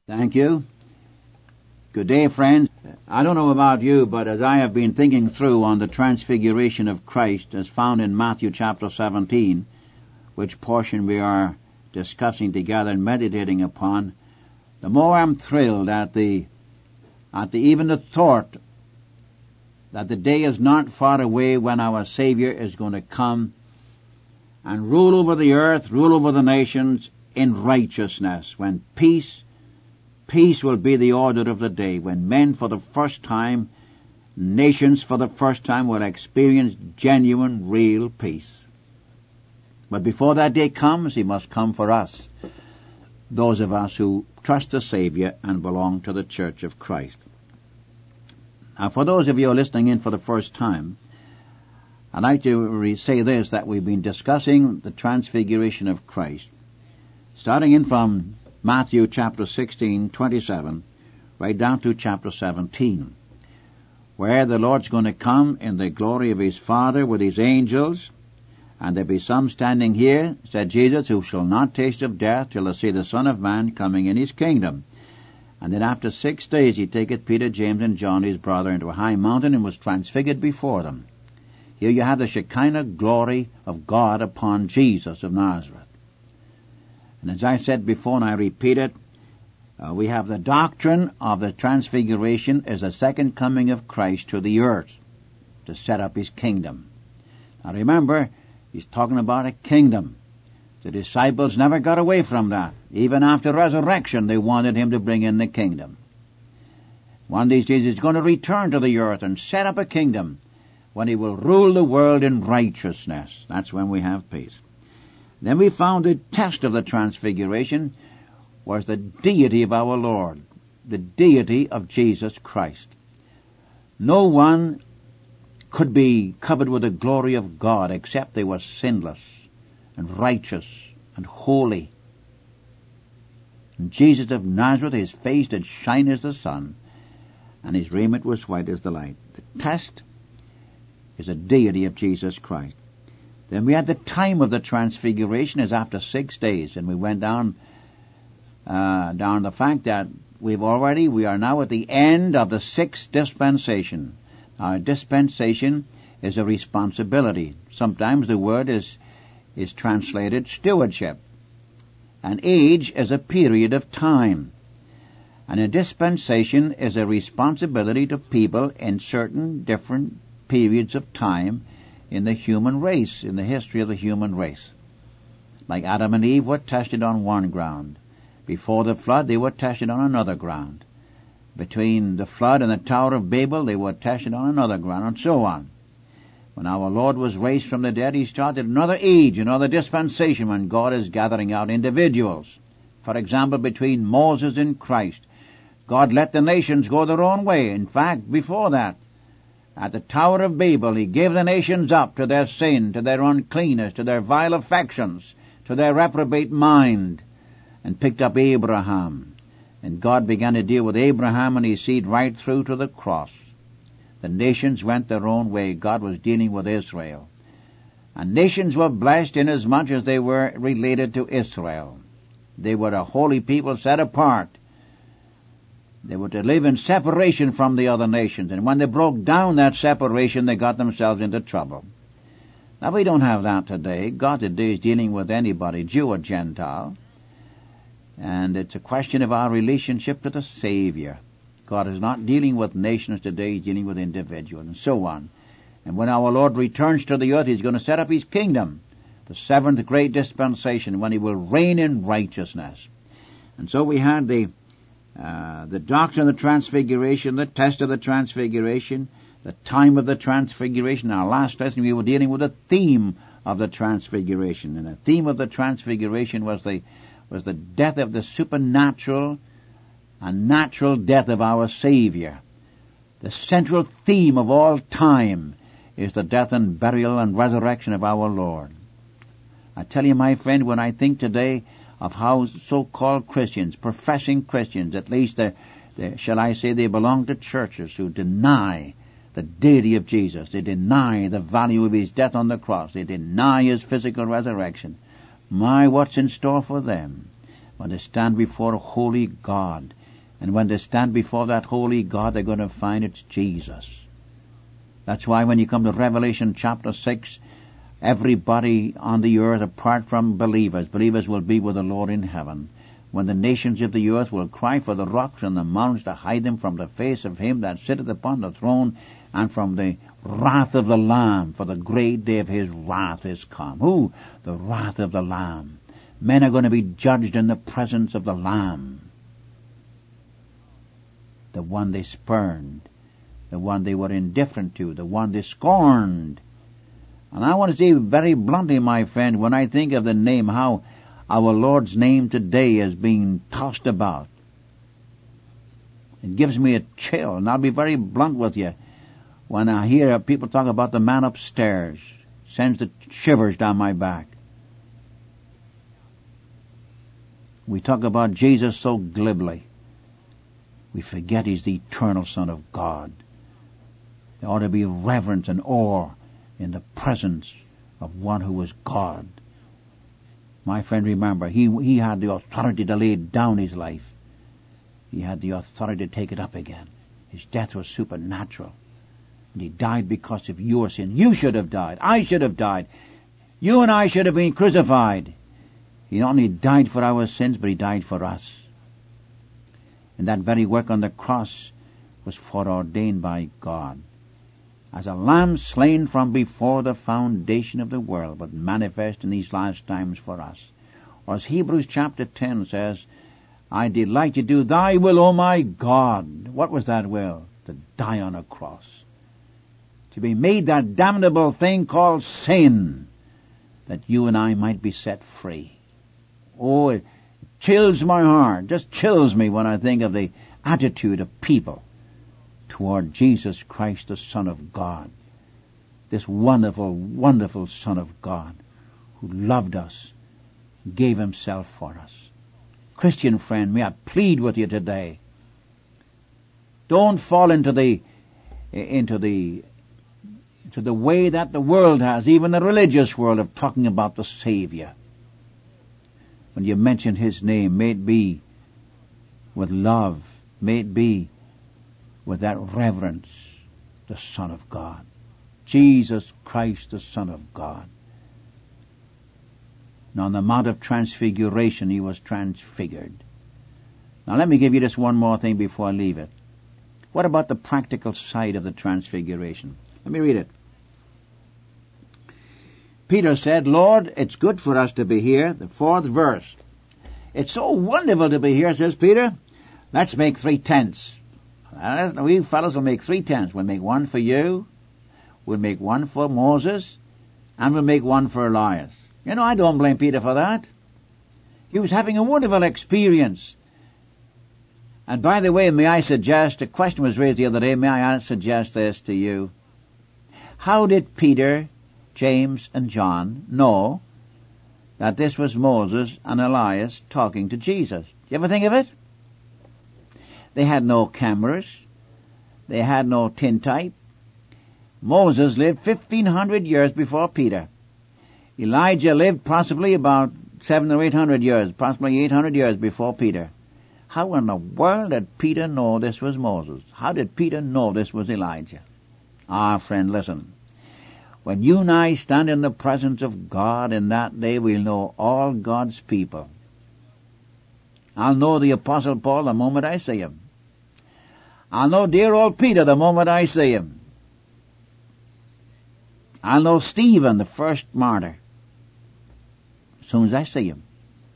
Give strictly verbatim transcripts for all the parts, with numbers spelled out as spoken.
Thank you. Good day, friends. I don't know about you, but as I have been thinking through on the transfiguration of Christ as found in Matthew chapter seventeen, which portion we are discussing together and meditating upon, the more I'm thrilled at the, at the even the thought that the day is not far away when our Savior is going to come and rule over the earth, rule over the nations in righteousness, when peace Peace will be the order of the day, when men for the first time, nations for the first time will experience genuine, real peace. But before that day comes, He must come for us, those of us who trust the Savior and belong to the Church of Christ. Now, for those of you who are listening in for the first time, I'd like to re- say this, that we've been discussing the transfiguration of Christ, starting in from Matthew chapter sixteen, twenty-seven, right down to chapter seventeen, where the Lord's going to come in the glory of His Father with His angels, and there be some standing here, said Jesus, who shall not taste of death till they see the Son of Man coming in His kingdom. And then after six days He taketh Peter, James, and John, His brother, into a high mountain, and was transfigured before them. Here you have the Shekinah glory of God upon Jesus of Nazareth. And as I said before, and I repeat it, uh, we have the doctrine of the transfiguration as a second coming of Christ to the earth to set up His kingdom. Now remember, He's talking about a kingdom. The disciples never got away from that. Even after resurrection, they wanted Him to bring in the kingdom. One of these days He's going to return to the earth and set up a kingdom when He will rule the world in righteousness. That's when we have peace. Then we found the test of the transfiguration was the deity of our Lord, the deity of Jesus Christ. No one could be covered with the glory of God except they were sinless and righteous and holy. And Jesus of Nazareth, His face did shine as the sun, and His raiment was white as the light. The test is the deity of Jesus Christ. Then we had the time of the transfiguration is after six days, and we went down uh, down the fact that we've already, we are now at the end of the sixth dispensation. Now, a dispensation is a responsibility. Sometimes the word is is translated stewardship. An age is a period of time. And a dispensation is a responsibility to people in certain different periods of time in the human race, in the history of the human race. Like Adam and Eve were tested on one ground. Before the flood, they were tested on another ground. Between the flood and the Tower of Babel, they were tested on another ground, and so on. When our Lord was raised from the dead, He started another age, another dispensation, when God is gathering out individuals. For example, between Moses and Christ, God let the nations go their own way. In fact, before that, at the Tower of Babel, He gave the nations up to their sin, to their uncleanness, to their vile affections, to their reprobate mind, and picked up Abraham. And God began to deal with Abraham and his seed right through to the cross. The nations went their own way. God was dealing with Israel. And nations were blessed inasmuch as they were related to Israel. They were a holy people set apart. They were to live in separation from the other nations. And when they broke down that separation, they got themselves into trouble. Now, we don't have that today. God today is dealing with anybody, Jew or Gentile. And it's a question of our relationship to the Savior. God is not dealing with nations today. He's dealing with individuals and so on. And when our Lord returns to the earth, He's going to set up His kingdom, the seventh great dispensation, when He will reign in righteousness. And so we had the Uh, the doctrine of the transfiguration, the test of the transfiguration, the time of the transfiguration. In our last lesson we were dealing with the theme of the transfiguration. And the theme of the transfiguration was the was the death of the supernatural and natural death of our Savior. The central theme of all time is the death and burial and resurrection of our Lord. I tell you, my friend, when I think today of how so-called Christians, professing Christians, at least, they're, they're, shall I say, they belong to churches who deny the deity of Jesus. They deny the value of His death on the cross. They deny His physical resurrection. My, what's in store for them? when they stand before a holy God. And when they stand before that holy God, they're going to find it's Jesus. That's why when you come to Revelation chapter six, everybody on the earth, apart from believers, believers will be with the Lord in heaven. When the nations of the earth will cry for the rocks and the mountains to hide them from the face of him that sitteth upon the throne, and from the wrath of the Lamb, for the great day of his wrath is come. Who? The wrath of the Lamb. Men are going to be judged in the presence of the Lamb. The one they spurned, the one they were indifferent to, the one they scorned. And I want to say very bluntly, my friend, when I think of the name, how our Lord's name today is being tossed about, it gives me a chill. And I'll be very blunt with you. When I hear people talk about the man upstairs, it sends the shivers down my back. We talk about Jesus so glibly. We forget he's the eternal Son of God. There ought to be reverence and awe in the presence of one who is God. My friend, remember, he, he had the authority to lay down his life. He had the authority to take it up again. His death was supernatural. And he died because of your sin. You should have died. I should have died. You and I should have been crucified. He not only died for our sins, but he died for us. And that very work on the cross was foreordained by God. As a lamb slain from before the foundation of the world, but manifest in these last times for us. Or as Hebrews chapter ten says, I delight to do thy will, O my God. What was that will? To die on a cross. To be made that damnable thing called sin, that you and I might be set free. Oh, it chills my heart, just chills me when I think of the attitude of people toward Jesus Christ, the Son of God. This wonderful, wonderful Son of God who loved us, gave himself for us. Christian friend, may I plead with you today, don't fall into the into the into the way that the world has, even the religious world, of talking about the Savior. When you mention his name, may it be with love, may it be with that reverence, the Son of God. Jesus Christ, the Son of God. Now on the Mount of Transfiguration, he was transfigured. Now let me give you just one more thing before I leave it. What about the practical side of the Transfiguration? Let me read it. Peter said, Lord, it's good for us to be here. The fourth verse. It's so wonderful to be here, says Peter. Let's make three tents. We fellows will make three tents. We'll make one for you, we'll make one for Moses, and we'll make one for Elias. You know, I don't blame Peter for that. He was having a wonderful experience. And by the way, may I suggest, a question was raised the other day, may I suggest this to you? How did Peter, James, and John know that this was Moses and Elias talking to Jesus? You ever think of it? They had no cameras. They had no tintype. Moses lived fifteen hundred years before Peter. Elijah lived possibly about seven or eight hundred years, possibly eight hundred years before Peter. How in the world did Peter know this was Moses? How did Peter know this was Elijah? Ah, friend, listen. When you and I stand in the presence of God in that day, we'll know all God's people. I'll know the Apostle Paul the moment I see him. I'll know dear old Peter the moment I see him. I'll know Stephen, the first martyr, as soon as I see him.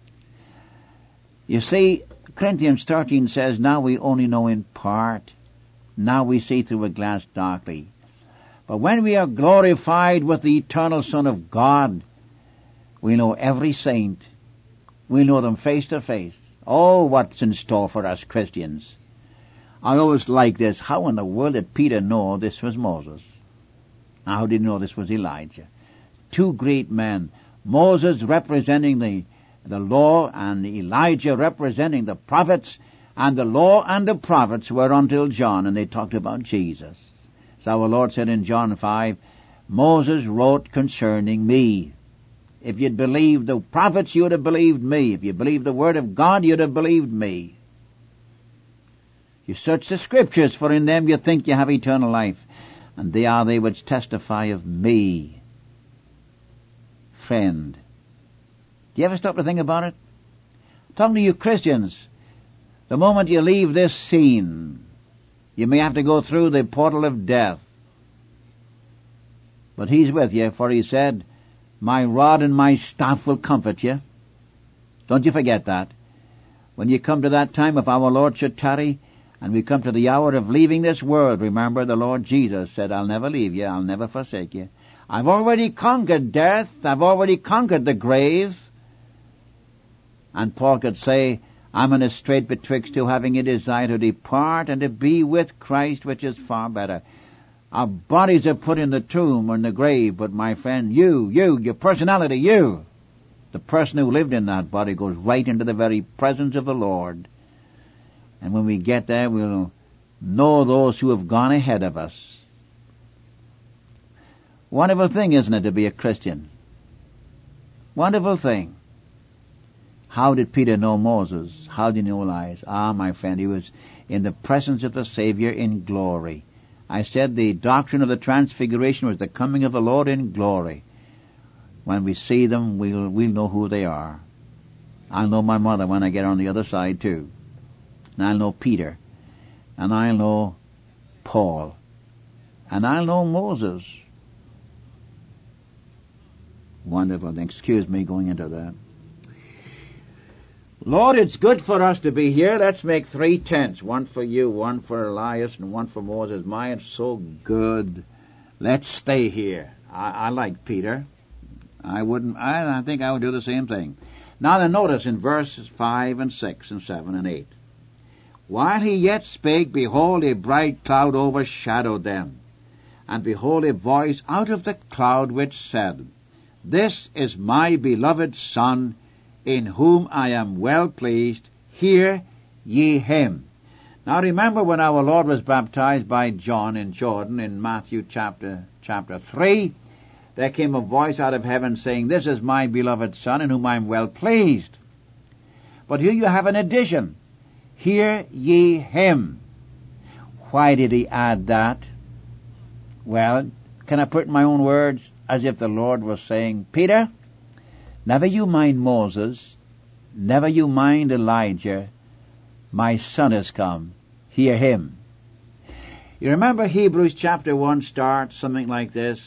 You see, Corinthians thirteen says, now we only know in part. Now we see through a glass darkly. But when we are glorified with the eternal Son of God, we know every saint. We know them face to face. Oh, what's in store for us Christians. I always like this. How in the world did Peter know this was Moses? How did he know this was Elijah? Two great men. Moses representing the, the law, and Elijah representing the prophets. And the law and the prophets were until John, and they talked about Jesus. So our Lord said in John five, Moses wrote concerning me. If you'd believed the prophets, you would have believed me. If you believed the Word of God, you'd have believed me. You search the Scriptures, for in them you think you have eternal life, and they are they which testify of me. Friend, do you ever stop to think about it? I'm talking to you Christians. The moment you leave this scene, you may have to go through the portal of death. But He's with you, for He said, my rod and my staff will comfort you. Don't you forget that. When you come to that time, if our Lord should tarry, and we come to the hour of leaving this world, remember the Lord Jesus said, I'll never leave you, I'll never forsake you. I've already conquered death, I've already conquered the grave. And Paul could say, I'm in a strait betwixt two, having a desire to depart and to be with Christ, which is far better. Our bodies are put in the tomb or in the grave, but my friend, you, you, your personality, you, the person who lived in that body goes right into the very presence of the Lord. And when we get there, we'll know those who have gone ahead of us. Wonderful thing, isn't it, to be a Christian? Wonderful thing. How did Peter know Moses? How did he know Elias? Ah, my friend, he was in the presence of the Savior in glory. I said the doctrine of the Transfiguration was the coming of the Lord in glory. When we see them, we'll, we'll know who they are. I'll know my mother when I get on the other side too. And I'll know Peter. And I'll know Paul. And I'll know Moses. Wonderful. Excuse me going into that. Lord, it's good for us to be here. Let's make three tents. One for you, one for Elias, and one for Moses. My, it's so good. Let's stay here. I, I like Peter. I wouldn't, I, I think I would do the same thing. Now then, notice in verses five and six and seven and eight. While he yet spake, behold, a bright cloud overshadowed them. And behold, a voice out of the cloud which said, This is my beloved Son, in whom I am well pleased. Hear ye him. Now remember when our Lord was baptized by John in Jordan in Matthew chapter chapter three, there came a voice out of heaven saying, This is my beloved Son, in whom I am well pleased. But here you have an addition. Hear ye him. Why did he add that? Well, can I put in my own words? As if the Lord was saying, Peter, never you mind Moses, never you mind Elijah, my Son has come. Hear him. You remember Hebrews chapter one starts something like this.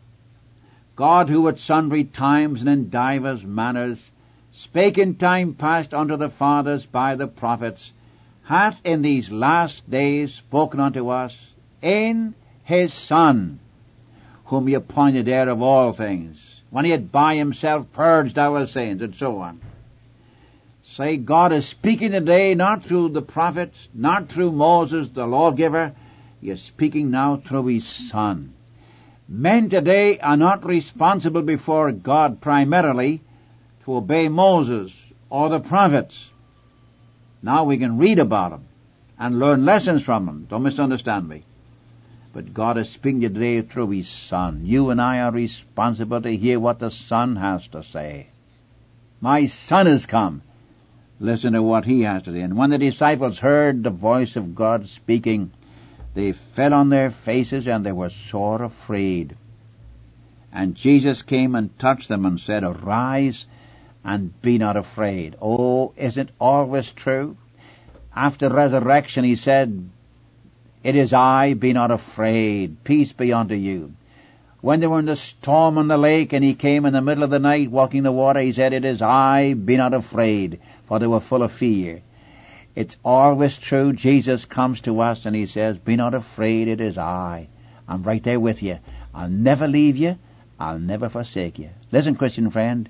God, who at sundry times and in divers manners spake in time past unto the fathers by the prophets, hath in these last days spoken unto us in his Son, whom he appointed heir of all things, when he had by himself purged our sins, and so on. Say, God is speaking today not through the prophets, not through Moses, the lawgiver. He is speaking now through his Son. Men today are not responsible before God primarily to obey Moses or the prophets. Now we can read about them and learn lessons from them. Don't misunderstand me. But God is speaking today through his Son. You and I are responsible to hear what the Son has to say. My Son has come. Listen to what he has to say. And when the disciples heard the voice of God speaking, they fell on their faces and they were sore afraid. And Jesus came and touched them and said, Arise and be not afraid. Oh, isn't always true? After resurrection he said, It is I, be not afraid. Peace be unto you. When they were in the storm on the lake and he came in the middle of the night walking the water, he said, It is I, be not afraid. For they were full of fear. It's always true. Jesus comes to us and he says, Be not afraid, it is I. I'm right there with you. I'll never leave you. I'll never forsake you. Listen, Christian friend.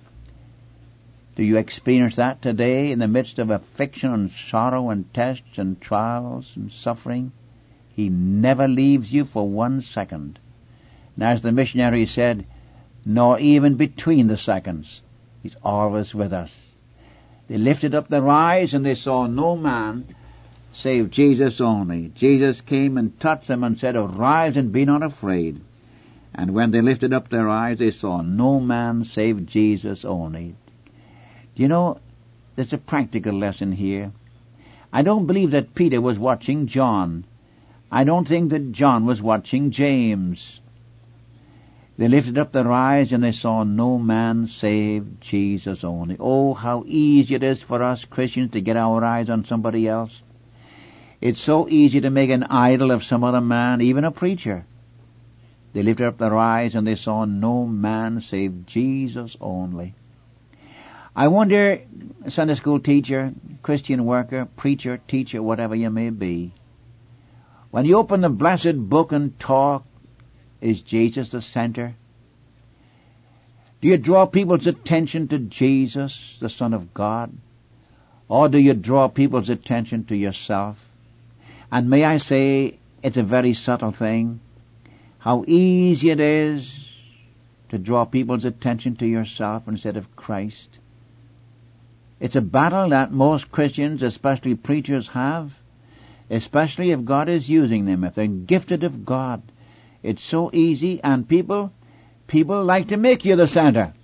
Do you experience that today in the midst of affliction and sorrow and tests and trials and suffering? He never leaves you for one second. And as the missionary said, nor even between the seconds. He's always with us. They lifted up their eyes and they saw no man save Jesus only. Jesus came and touched them and said, Arise and be not afraid. And when they lifted up their eyes, they saw no man save Jesus only. Do you know, there's a practical lesson here. I don't believe that Peter was watching John. I don't think that John was watching James. They lifted up their eyes and they saw no man save Jesus only. Oh, how easy it is for us Christians to get our eyes on somebody else. It's so easy to make an idol of some other man, even a preacher. They lifted up their eyes and they saw no man save Jesus only. I wonder, Sunday school teacher, Christian worker, preacher, teacher, whatever you may be, when you open the blessed book and talk, is Jesus the center? Do you draw people's attention to Jesus, the Son of God? Or do you draw people's attention to yourself? And may I say, it's a very subtle thing. How easy it is to draw people's attention to yourself instead of Christ. It's a battle that most Christians, especially preachers, have, especially if God is using them, if they're gifted of God. It's so easy, and people, people like to make you the center.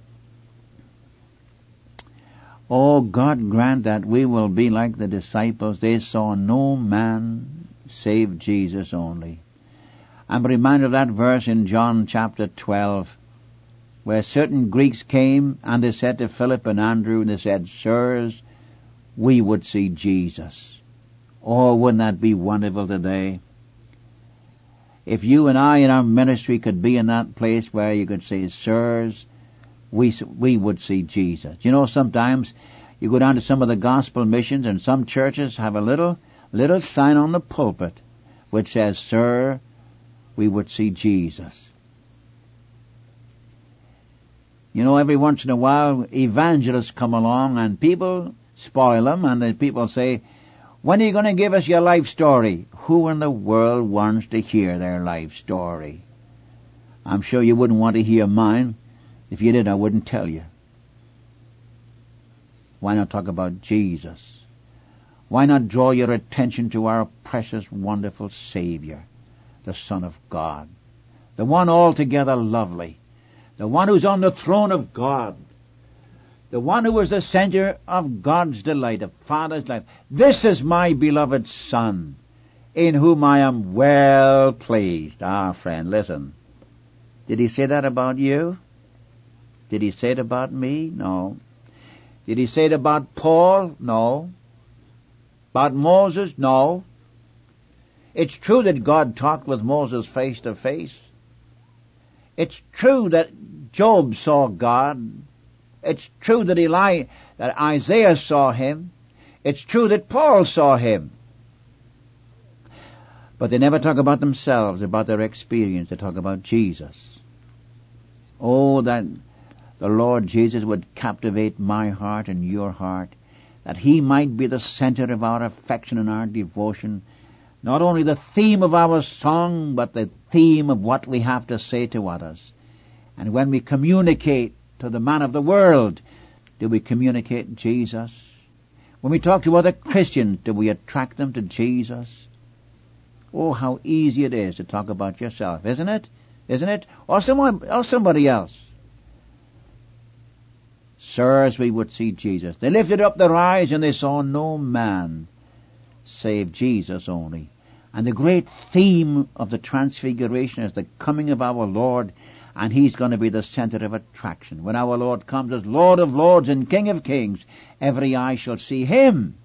Oh, God grant that we will be like the disciples. They saw no man save Jesus only. I'm reminded of that verse in John chapter twelve, where certain Greeks came and they said to Philip and Andrew, and they said, Sirs, we would see Jesus. Oh, wouldn't that be wonderful today? If you and I in our ministry could be in that place where you could say, Sirs, we, we would see Jesus. You know, sometimes you go down to some of the gospel missions and some churches have a little, little sign on the pulpit which says, Sir, we would see Jesus. You know, every once in a while, evangelists come along and people spoil them, and the people say, when are you going to give us your life story? Who in the world wants to hear their life story? I'm sure you wouldn't want to hear mine. If you did, I wouldn't tell you. Why not talk about Jesus? Why not draw your attention to our precious, wonderful Savior, the Son of God, the one altogether lovely, the one who's on the throne of God, the one who is the center of God's delight, of Father's life. This is my beloved Son, in whom I am well pleased. Ah, friend, listen. Did he say that about you? Did he say it about me? No. Did he say it about Paul? No. About Moses? No. It's true that God talked with Moses face to face. It's true that Job saw God. It's true that Eli, that Isaiah saw him. It's true that Paul saw him. But they never talk about themselves, about their experience. They talk about Jesus. Oh, that the Lord Jesus would captivate my heart and your heart, that he might be the center of our affection and our devotion, not only the theme of our song, but the theme of what we have to say to others. And when we communicate to the man of the world, do we communicate Jesus? When we talk to other Christians, do we attract them to Jesus? Oh, how easy it is to talk about yourself, isn't it? Isn't it? Or someone, or somebody else. Sirs, we would see Jesus. They lifted up their eyes and they saw no man save Jesus only. And the great theme of the Transfiguration is the coming of our Lord, and he's going to be the center of attraction. When our Lord comes as Lord of Lords and King of Kings, every eye shall see him.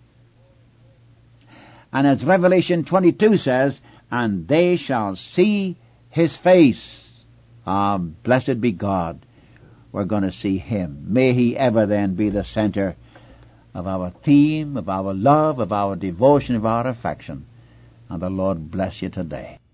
And as Revelation twenty-two says, and they shall see his face. Ah, blessed be God. We're going to see him. May he ever then be the center of our theme, of our love, of our devotion, of our affection. And the Lord bless you today.